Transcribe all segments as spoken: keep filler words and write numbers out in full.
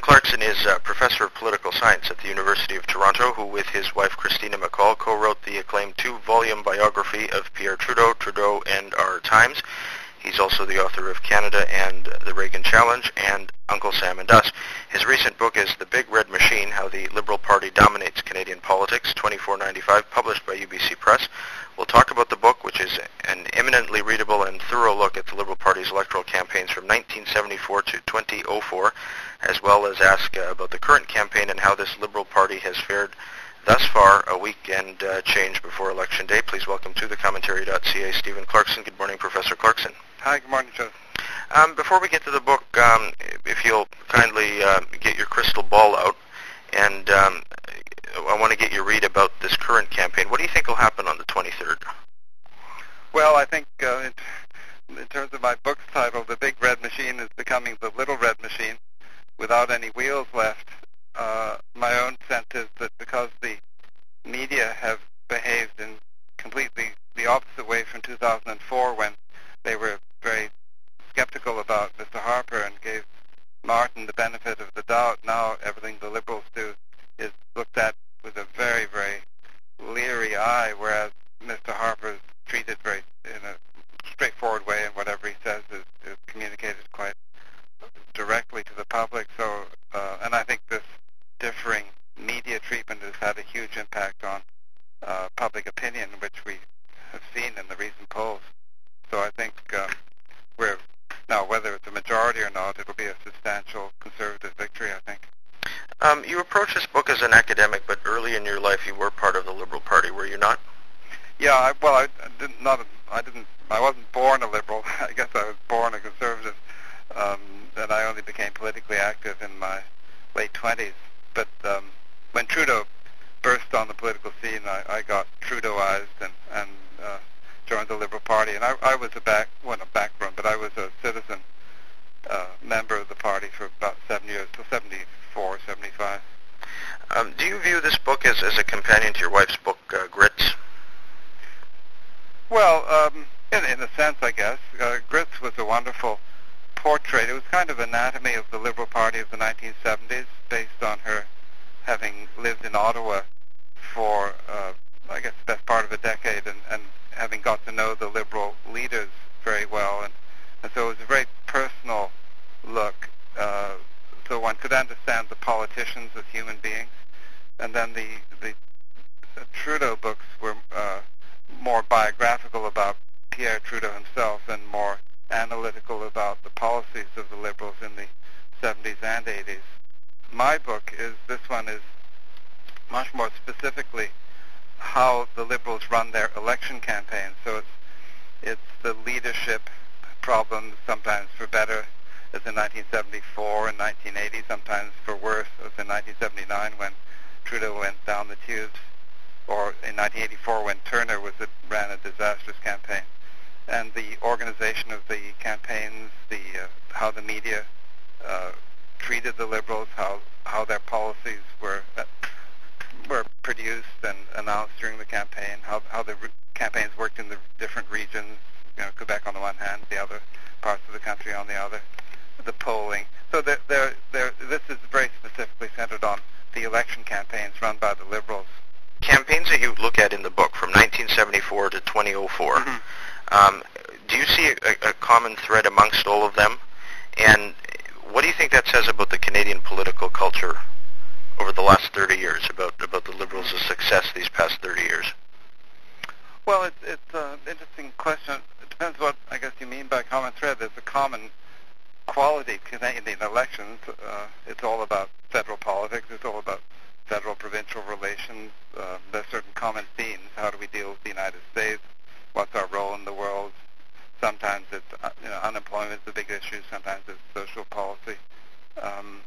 Clarkson is a professor of political science at the University of Toronto, who with his wife Christina McCall co-wrote the acclaimed two-volume biography of Pierre Trudeau, Trudeau and Our Times. He's also the author of Canada and the Reagan Challenge and Uncle Sam and Us. His recent book is The Big Red Machine, How the Liberal Party Dominates Canadian Politics, twenty-four ninety-five, published by U B C Press. We'll talk about the book, which is an eminently readable and thorough look at the Liberal Party's electoral campaigns from nineteen seventy-four to twenty oh four, as well as ask uh, about the current campaign and how this Liberal Party has fared thus far, a week and uh, change before Election Day. Please welcome to the commentary dot c a Stephen Clarkson. Good morning, Professor Clarkson. Hi, good morning, Joe. Um, before we get to the book, um, if you'll kindly uh, get your crystal ball out, and um, I want to get your read about this current campaign. What do you think will happen on the twenty-third? Well, I think uh, in, in terms of my book's title, The Big Red Machine is becoming the Little Red Machine without any wheels left. Uh, my own sense is that because the media have behaved in completely the opposite way from two thousand four, when they were very skeptical about Mister Harper and gave Martin the benefit of the doubt, now everything the Liberals do is looked at with a very, very leery eye, whereas Mister Harper is treated very in a straightforward way, and whatever he says is, is communicated quite directly to the public. So, uh, and I think this differing media treatment has had a huge impact on uh, public opinion, which we have seen in the recent polls. So I think um, we're, now whether it's a majority or not, it'll be a substantial Conservative victory, I think. Um, you approached this book as an academic, but early in your life you were part of the Liberal Party, were you not? Yeah, I, well, I, I didn't. Not. I didn't. I wasn't born a Liberal. I guess I was born a Conservative, um, and I only became politically active in my late twenties. But um, when Trudeau burst on the political scene, I, I got Trudeauized and and uh, joined the Liberal Party. And I, I was a back, well, not background, but I was a citizen uh, member of the party for about seven years, till seventy-four, seventy-five. Um, do you view this book as, as a companion to your wife's book, uh, Grits? Well, um, in, in a sense, I guess. Uh, Grits was a wonderful portrait. It was kind of anatomy of the Liberal Party of the nineteen seventies, based on her having lived in Ottawa for, uh, I guess, the best part of a decade, and, and having got to know the Liberal leaders very well. And, and so it was a very personal look. Uh, so one could understand the politicians as human beings. And then the, the, the Trudeau books were uh, more biographical about Pierre Trudeau himself and more analytical about the policies of the Liberals in the seventies and eighties. My book is, this one is much more specifically how the Liberals run their election campaigns. So it's it's the leadership problems, sometimes for better, as in nineteen seventy-four and nineteen eighty, sometimes for worse, as in nineteen seventy-nine when Trudeau went down the tubes, or in nineteen eighty-four when Turner was a, ran a disastrous campaign. And the organization of the campaigns, the uh, how the media uh, treated the Liberals, how how their policies were uh, were produced and announced during the campaign, how how the re- campaigns worked in the different regions, you know, Quebec on the one hand, the other parts of the country on the other, the polling. So there, there, there, this is very specifically centered on the election campaigns run by the Liberals. Campaigns that you look at in the book from nineteen seventy-four to twenty oh four, mm-hmm. um, do you see a, a common thread amongst all of them? And what do you think that says about the Canadian political culture over the last thirty years, about, about the Liberals' success these past thirty years? Well, it's, it's an interesting question. It depends what, I guess, you mean by common thread. There's a common quality to Canadian elections. Uh, it's all about federal politics. It's all about federal-provincial relations. Uh, there's certain common themes. How do we deal with the United States? What's our role in the world? Sometimes it's, uh, you know, unemployment is a big issue. Sometimes it's social policy. Um,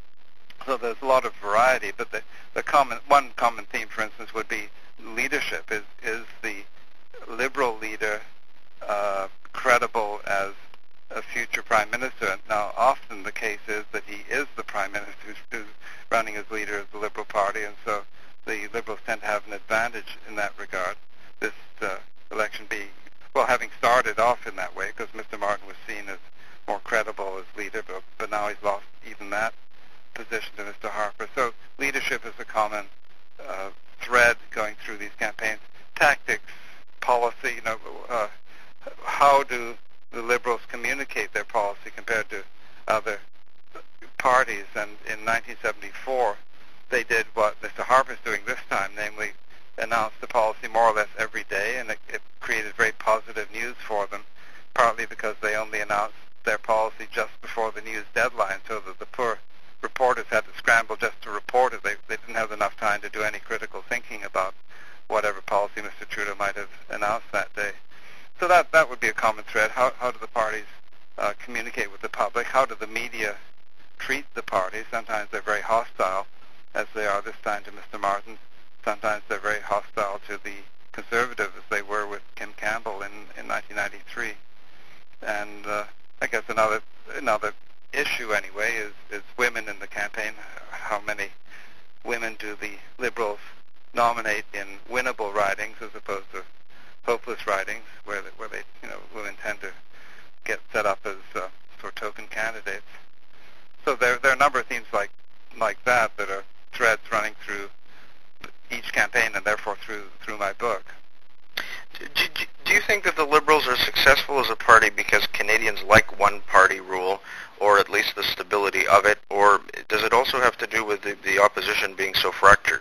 so there's a lot of variety. But the, the common one common theme, for instance, would be leadership. Is is the Liberal leader uh, credible as a future prime minister? Now, often the case is that he is the prime minister who's, who's running as leader of the Liberal Party, and so the Liberals tend to have an advantage in that regard. This uh, election being, well, having started off in that way, because Mister Martin was seen as more credible as leader, but, but now he's lost even that opposition to Mister Harper. So leadership is a common uh, thread going through these campaigns. Tactics, policy, you know, uh, how do the Liberals communicate their policy compared to other parties? And in nineteen seventy-four, they did what Mister Harper's doing this time, namely announced the policy more or less every day, and it, it created very positive news for them, partly because they only announced their policy just before the news deadline, so that the poor reporters had to scramble just to report it. They, they didn't have enough time to do any critical thinking about whatever policy Mister Trudeau might have announced that day. So that, that would be a common thread. How, how do the parties uh, communicate with the public? How do the media treat the parties? Sometimes they're very hostile, as they are this time to Mister Martin. Sometimes they're very hostile to the Conservatives, as they were with Kim Campbell in, in nineteen ninety-three. And uh, I guess another another issue, anyway, is, is women in the campaign. How many women do the Liberals nominate in winnable ridings as opposed to hopeless ridings, where they, where they, you know, women tend to get set up as uh, sort of token candidates. So there, there are a number of themes like like that that are threads running through each campaign and therefore through through my book. Do, do, do you think that the Liberals are successful as a party because Canadians like one-party rule, or at least the stability of it, or does it also have to do with the, the opposition being so fractured?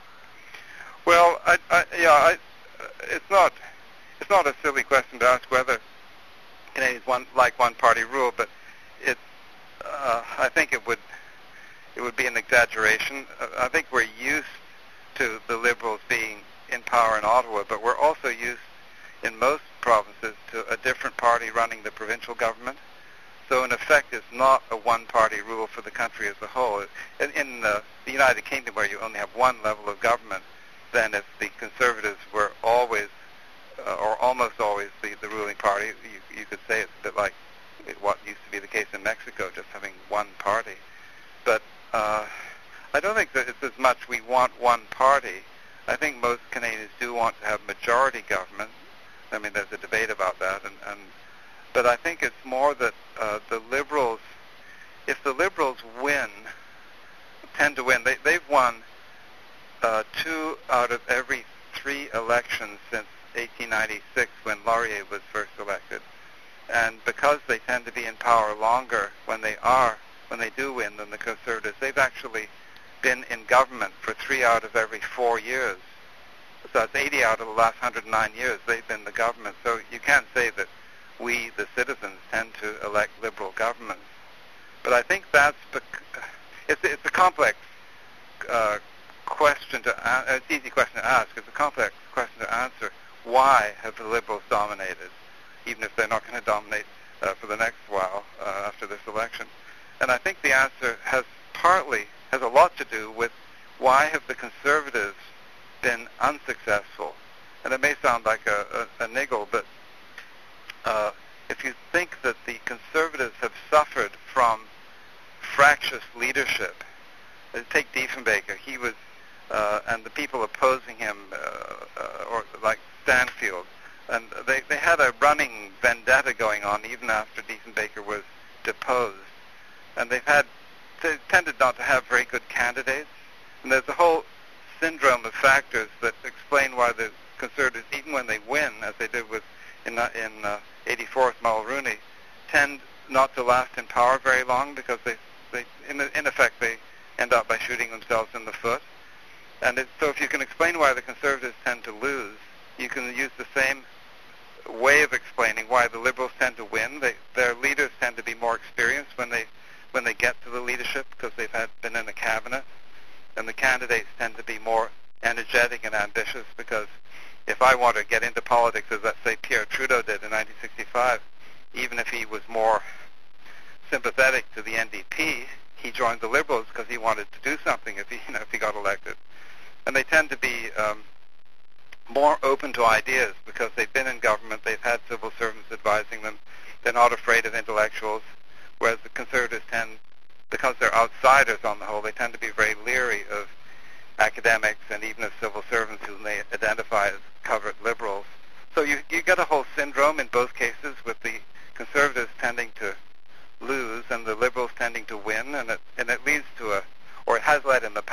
Well, I, I, yeah, I, it's not it's not a silly question to ask whether Canadians one, like one-party rule, but it's uh, I think it would it would be an exaggeration. Uh, I think we're used to the Liberals being in power in Ottawa, but we're also used in most provinces to a different party running the provincial government. So in effect, it's not a one-party rule for the country as a whole. In, in uh, the United Kingdom, where you only have one level of government, then if the Conservatives were always, uh, or almost always, the, the ruling party, you, you could say it's a bit like what used to be the case in Mexico, just having one party. But uh, I don't think that it's as much we want one party. I think most Canadians do want to have majority government. I mean, there's a debate about that, and, and but I think it's more that uh, the Liberals, if the Liberals win, tend to win. They, they've won uh, two out of every three elections since eighteen ninety-six, when Laurier was first elected. And because they tend to be in power longer when they are, when they do win, than the Conservatives, they've actually been in government for three out of every four years. So that's eighty out of the last one hundred nine years they've been the government. So you can't say that we, the citizens, tend to elect Liberal governments. But I think that's, bec- it's, it's a complex uh, question to, a- it's an easy question to ask. It's a complex question to answer. Why have the Liberals dominated, even if they're not going to dominate uh, for the next while uh, after this election? And I think the answer has partly, has a lot to do with why have the Conservatives been unsuccessful? And it may sound like a, a, a niggle, but uh, if you think that the Conservatives have suffered from fractious leadership, uh, take Diefenbaker, he was, uh, and the people opposing him, uh, uh, or like Stanfield, and they, they had a running vendetta going on even after Diefenbaker was deposed. And they've had, they tended not to have very good candidates. And there's a whole syndrome of factors that explain why the Conservatives, even when they win, as they did with in, uh, in uh, eighty-four with Mulroney, tend not to last in power very long, because they, they in, in effect, they end up by shooting themselves in the foot. And it, so if you can explain why the Conservatives tend to lose, you can use the same way of explaining why the Liberals tend to win. They, their leaders tend to be more experienced when they when they get to the leadership, because they've had been in a cabinet, and the candidates tend to be more energetic and ambitious, because if I want to get into politics, as let's say Pierre Trudeau did in nineteen sixty-five, even if he was more sympathetic to the N D P, he joined the Liberals because he wanted to do something if he, you know, if he got elected. And they tend to be um, more open to ideas because they've been in government, they've had civil servants advising them, they're not afraid of intellectuals, whereas the Conservatives tend, because they're outsiders on the whole, they tend to be very leery of academics and even of civil servants whom they identify as covert liberals. So you, you get a whole syndrome in both cases, with the Conservatives tending to lose and the Liberals tending to win, and it, and it leads to a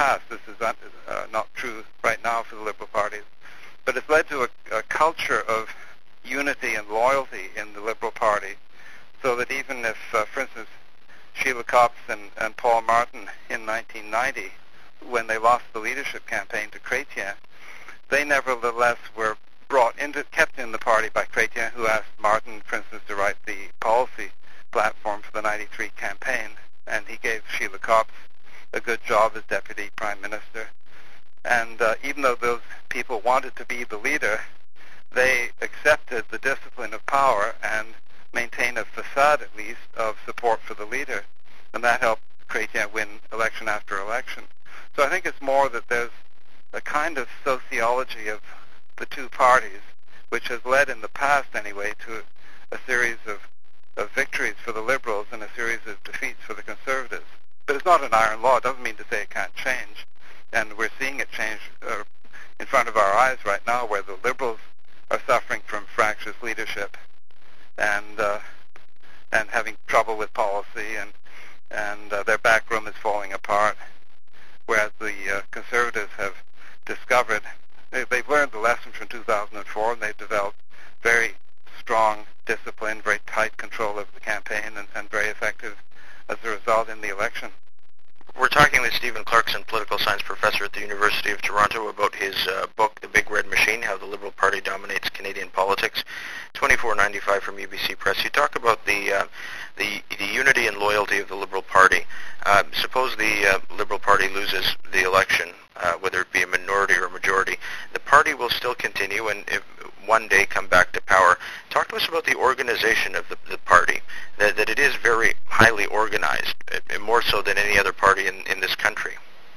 past. This is not, uh, not true right now for the Liberal parties. But it's led to a, a culture of unity and loyalty in the Liberal Party, so that even if, uh, for instance, Sheila Copps and, and Paul Martin in nineteen ninety, when they lost the leadership campaign to Chrétien, they nevertheless were brought into, kept in the party by Chrétien, who asked Martin, for instance, to write the policy platform for the ninety-three campaign, and he gave Sheila Copps a good job as Deputy Prime Minister. And uh, even though those people wanted to be the leader, they accepted the discipline of power and maintained a facade, at least, of support for the leader. And that helped Chrétien win election after election. So I think it's more that there's a kind of sociology of the two parties, which has led in the past, anyway, to a series of, of victories for the Liberals and a series of defeats for the Conservatives. But it's not an iron law. It doesn't mean to say it can't change. And we're seeing it change uh, in front of our eyes right now, where the Liberals are suffering from fractious leadership and uh, and having trouble with policy, and and uh, their backroom is falling apart, whereas the uh, Conservatives have discovered, they, they've learned the lesson from two thousand four, and they've developed very strong discipline, very tight control of the campaign, and, and very effective as a result in the election. We're talking with Stephen Clarkson, political science professor at the University of Toronto, about his uh, book, The Big Red Machine, How the Liberal Party Dominates Canadian Politics, twenty-four ninety-five from U B C Press. You talk about the uh, the, the unity and loyalty of the Liberal Party. Uh, suppose the uh, Liberal Party loses the election, uh, whether it be a minority or a majority, the party will still continue and if one day come back to power. Talk to us about the organization of the, the party, that, that it is very highly organized, uh, more so than any other party in, in this country.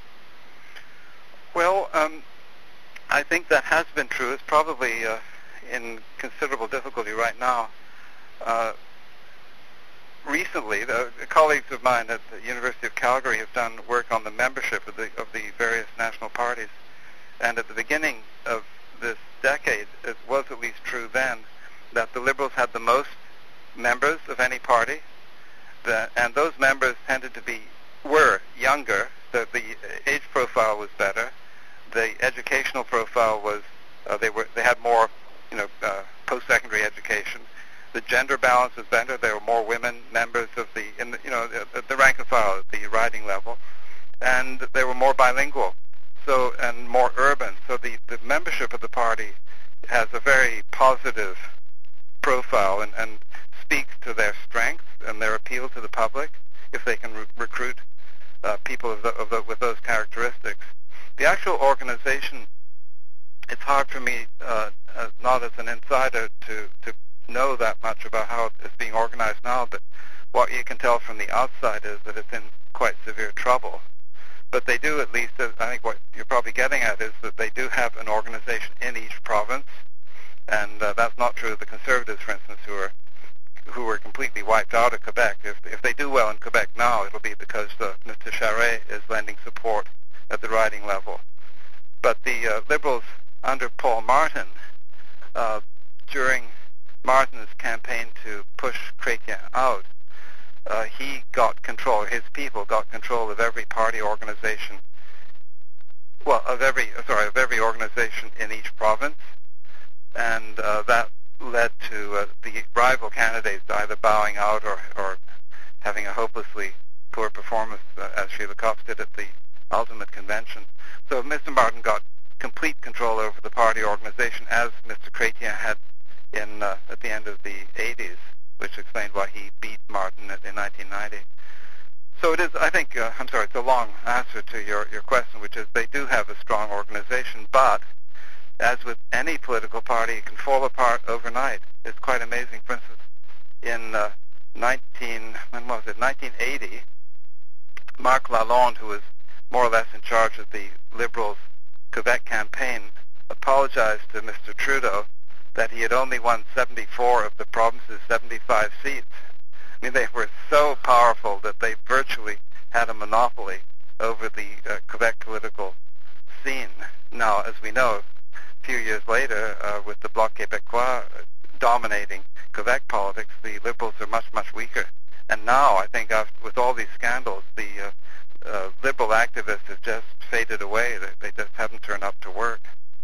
Well, um, I think that has been true. It's probably uh, in considerable difficulty right now. Uh, recently, the, the colleagues of mine at the University of Calgary have done work on the membership of the, of the various national parties. And at the beginning of this decade, it was at least true then, that the Liberals had the most members of any party, the, and those members tended to be, were younger, the, the age profile was better, the educational profile was, uh, they were, they had more, you know, uh, post-secondary education, the gender balance was better, there were more women members of the, in the you know, the, the rank and file at the riding level, and they were more bilingual. So, and more urban. So the, the membership of the party has a very positive profile and, and speaks to their strengths and their appeal to the public if they can re- recruit uh, people of the, of the, with those characteristics. The actual organization, it's hard for me, uh, uh, not as an insider, to, to know that much about how it's being organized now, but what you can tell from the outside is that it's in quite severe trouble. But they do, at least, uh, I think what you're probably getting at is that they do have an organization in each province, and uh, that's not true of the Conservatives, for instance, who are who were completely wiped out of Quebec. If if they do well in Quebec now, it'll be because uh, Mister Charest is lending support at the riding level. But the uh, Liberals under Paul Martin, uh, during Martin's campaign to push Chrétien out, Uh, he got control, his people got control of every party organization, well, of every, sorry, of every organization in each province, and uh, that led to uh, the rival candidates either bowing out or, or having a hopelessly poor performance, uh, as Sheila Copps did at the ultimate convention. So Mister Martin got complete control over the party organization, as Mister Chrétien had in uh, at the end of the eighties, which explained why he beat Martin in nineteen ninety. So it is, I think, uh, I'm sorry, it's a long answer to your, your question, which is they do have a strong organization, but as with any political party, it can fall apart overnight. It's quite amazing. For instance, in uh, nineteen, when was it, nineteen eighty, Marc Lalonde, who was more or less in charge of the Liberals' Quebec campaign, apologized to Mister Trudeau that he had only won seventy-four of the province's seventy-five seats. I mean, they were so powerful that they virtually had a monopoly over the uh, Quebec political scene. Now, as we know, a few years later, uh, with the Bloc Québécois dominating Quebec politics, the Liberals are much, much weaker. And now, I think, after, with all these scandals, the uh, uh, Liberal activists have just faded away. They, they just haven't turned up to work.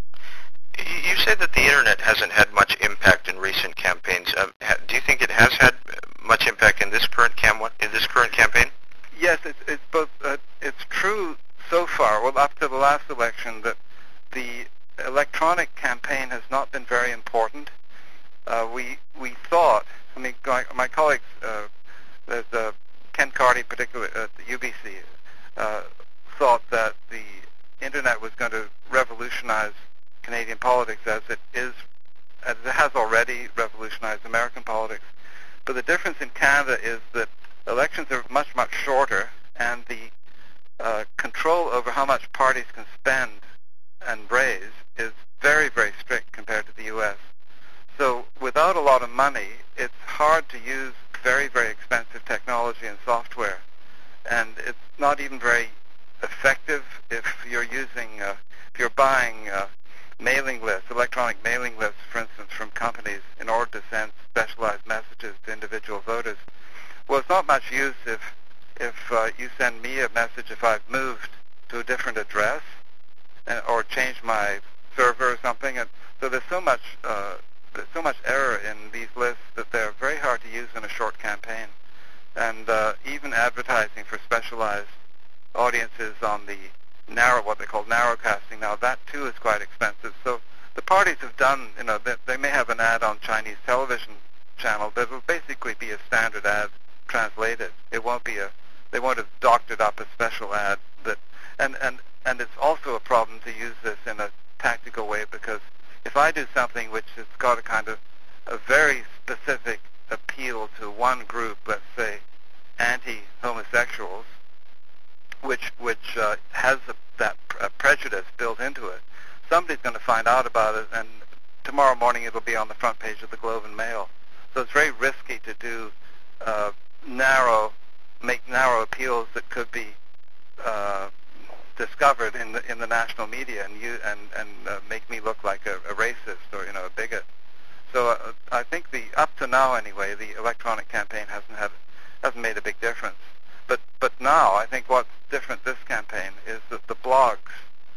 You say that the internet hasn't had much impact in recent campaigns. Um, ha, do you think it has had much impact in this current cam in this current campaign? Yes, it's, it's both. Uh, it's true so far. Well, up to the last election, that the electronic campaign has not been very important. Uh, we we thought. I mean, my, my colleagues, uh, there's uh, Ken Carty, particularly at the U B C, uh, thought that the internet was going to revolutionize Canadian politics, as it is, as it has already revolutionized American politics. But the difference in Canada is that elections are much, much shorter, and the uh, control over how much parties can spend and raise is very, very strict compared to the U S. So without a lot of money, it's hard to use very, very expensive technology and software. And it's not even very effective if you're using, uh, if you're buying uh, mailing lists, electronic mailing lists, for instance, from companies in order to send specialized messages to individual voters. Well, it's not much use if if uh, you send me a message if I've moved to a different address and, or changed my server or something. And so there's so much uh, there's so much error in these lists that they're very hard to use in a short campaign. And uh, even advertising for specialized audiences on the narrow, what they call narrowcasting now, that too is quite expensive. So the parties have done, you know, they, they may have an ad on Chinese television channel that will basically be a standard ad translated. It won't be a, they won't have doctored up a special ad that, and, and, and it's also a problem to use this in a tactical way, because if I do something which has got a kind of a very specific appeal to one group, let's say anti-homosexuals, which which uh, has a, that uh, prejudice built into it, somebody's going to find out about it, and tomorrow morning it'll be on the front page of the Globe and Mail. So it's very risky to do uh, narrow, make narrow appeals that could be uh, discovered in the in the national media and you and and uh, make me look like a, a racist or you know a bigot. So uh, I think the up to now anyway, the electronic campaign hasn't had hasn't made a big difference. But but now I think what's different this campaign is that the blogs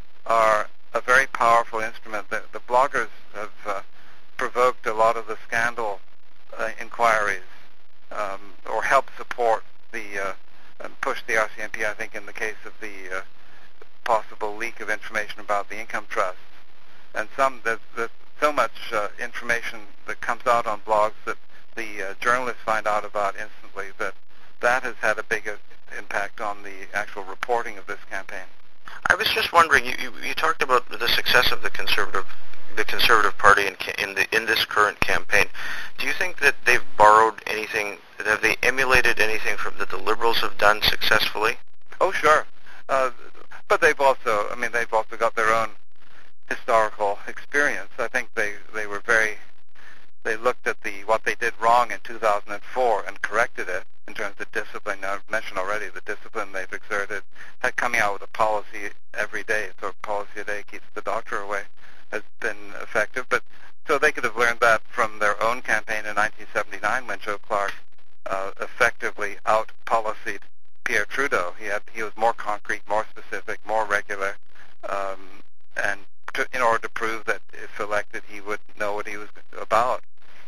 are a very powerful instrument. The, the bloggers have uh, provoked a lot of the scandal uh, inquiries um, or helped support the uh, and push the R C M P, I think, in the case of the uh, possible leak of information about the income trusts. And some there's, there's so much uh, information that comes out on blogs that the uh, journalists find out about instantly that that has had a big impact on the actual reporting of this campaign. I was just wondering, you, you, you talked about the success of the Conservative the Conservative Party in, in, the, in this current campaign. Do you think that they've borrowed anything, have they emulated anything from that the Liberals have done successfully? Oh, sure. Uh, but they've also, I mean, they've also got their own historical experience. I think they, they were very, they looked at the what they did wrong in two thousand four and corrected it in terms of discipline. Now, I've mentioned already the discipline they've exerted, had coming out with a policy every day, so a policy a day keeps the doctor away, has been effective. But so they could have learned that from their own campaign in nineteen seventy-nine when Joe Clark uh, effectively out-policied Pierre Trudeau. He had he was more concrete, more specific, more regular, um, and to, in order to prove that if elected he would know what he was about.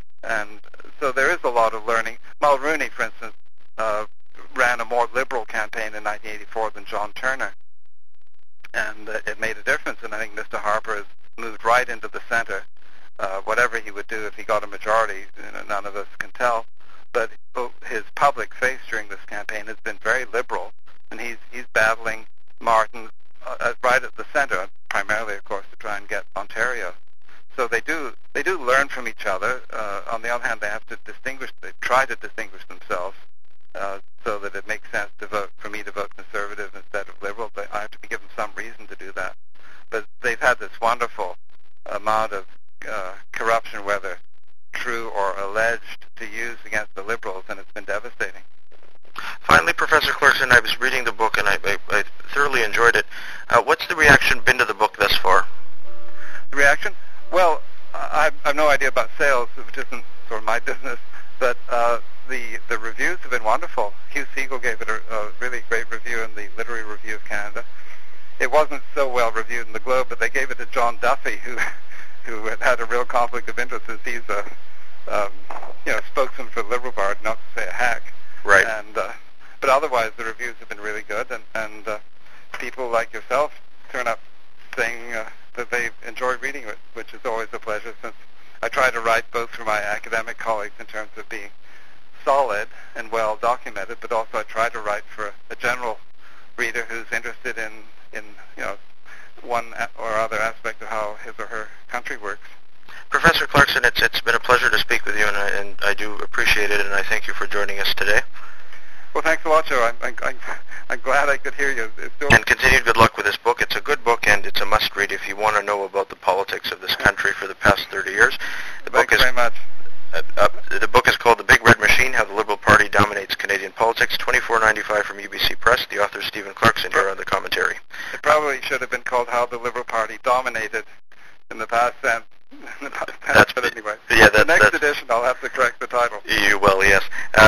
And so there is a lot of learning. Mulroney, for instance, uh, ran a more liberal campaign in nineteen eighty-four than John Turner, and uh, it made a difference. And I think Mister Harper has moved right into the center. Uh, whatever he would do if he got a majority, you know, none of us can tell. But his public face during this campaign has been very liberal, and he's he's battling Martin uh, right at the center, primarily, of course, to try and get Ontario. So they do they do learn from each other. Uh, on the other hand, they have to distinguish. They try to distinguish themselves uh, so that it makes sense to vote for me to vote Conservative instead of Liberal. But I have to be given some reason to do that. But they've had this wonderful amount of uh, corruption, whether true or alleged, to use against the Liberals, and it's been devastating. Finally, Professor Clarkson, I was reading the book and I, I, I thoroughly enjoyed it. Uh, what's the reaction been to the book thus far? The reaction? Well, I have no idea about sales, which isn't sort of my business, but uh, the the reviews have been wonderful. Hugh Siegel gave it a, a really great review in the Literary Review of Canada, it wasn't so well reviewed in the Globe, but they gave it to John Duffy, who who had had a real conflict of interest, as he's a um, you know spokesman for the Liberal Party, not to say a hack. Right. And uh, but otherwise, the reviews have been really good, and and uh, people like yourself turn up saying uh, that they enjoy reading it, which is always a pleasure, since I try to write both for my academic colleagues in terms of being solid and well documented, but also I try to write for a general reader who's interested in, in you know, one or other aspect of how his or her country works. Professor Clarkson, it's it's been a pleasure to speak with you, and I, and I do appreciate it, and I thank you for joining us today. Well, thanks a lot, Joe. I'm, I'm, I'm glad I could hear you. It's still and continued good luck with this book. It's a good book, and it's a must-read if you want to know about the politics of this country for the past thirty years. The Thanks book is very much. Uh, uh, the book is called The Big Red Machine, How the Liberal Party Dominates Canadian Politics, twenty-four ninety-five from U B C Press. The author is Stephen Clarkson here on the commentary. It probably should have been called How the Liberal Party Dominated in the past tense. In the past tense, That's, but anyway. Yeah, that, the next that's, edition, I'll have to correct the title. You will.